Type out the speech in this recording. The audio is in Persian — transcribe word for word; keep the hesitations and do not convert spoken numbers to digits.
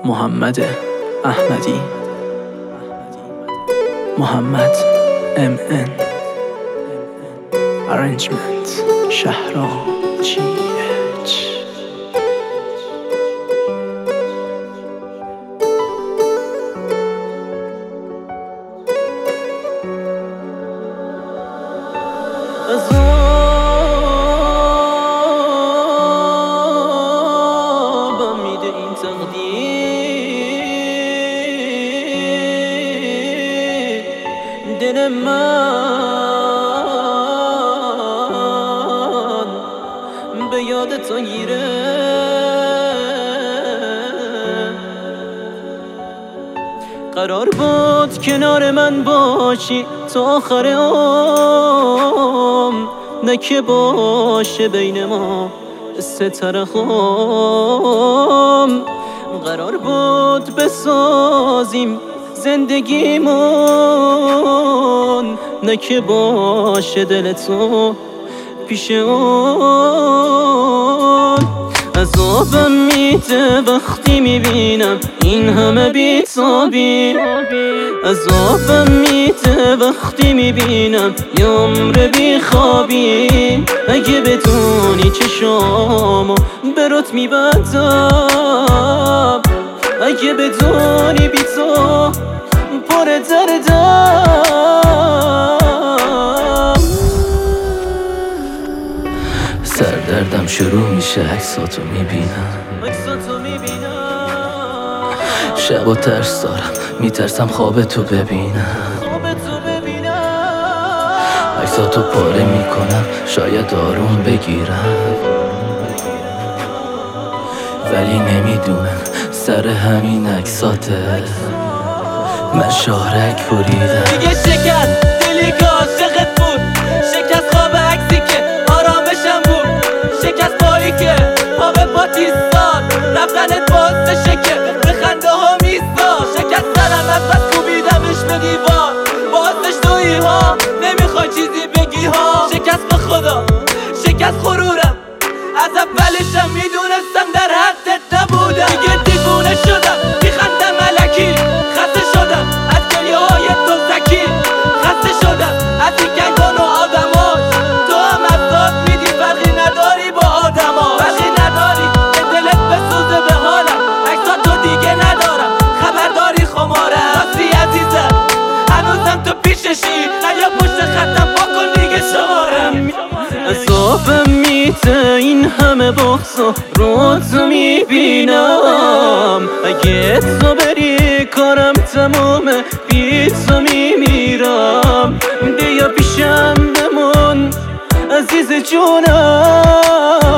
محمد احمدی، محمد ام ان، arrangement شهرام جی اچ. عذابم میده این تقدیر، دل من به یاد تو گیره. قرار بود کنار من باشی تا آخر عمر، نه که باشه بین ما ستاره خم. قرار بود بسازیم زندگیمون، نه که باشه دل تو پیش اون. عذابم میده وقتی میبینم این همه بی‌تابی، عذابم میده وقتی میبینم یه عمر بیخوابی. اگه بدونی چشامو برات میبندم، اگه بدونی بی تو پر دردم. سردردم شروع میشه عکساتو میبینم، شب و ترس دارم میترسم خواب تو ببینم. عکساتو پاره میکنم شاید آروم بگیرم، ولی نمیدونم سر همین عکساته من شاهرک بریدم. دیگه شکست دلی که عاشقت بود، شکست خواب عکسی که آرامشم بود، شکست پایی که پا به پا تیستاد، رفتنت باعث شکه به خنده ها میستا. شکست سرم از بس کوبیدمش به دیوار، باعثش تویی ها نمیخوای چیزی بگی ها. شکست به خدا، شکست غرورم، از اولشم میدونستم در حدت نبودم. دیگه دیوونه شدم میخندم الکی، خسته شدم از گریه های دزدکی، خسته شدم از این گنگان و آدماش. تو هم از داد میدی فرقی نداری با آدما، فرقی نداری که دلت بسوزه به حالم. عکسا تو دیگه ندارم خبرداری خمارم. راستی عزیزم هنوزم تو پیششی، نه یا پشت خطم بکن دیگه شمارم. عذابم میده این همه بغض و رو تو میبینم، اگه تو بری کارم تمومه بی تو میمیرم. بیا پیشم بمون عزیز جونم.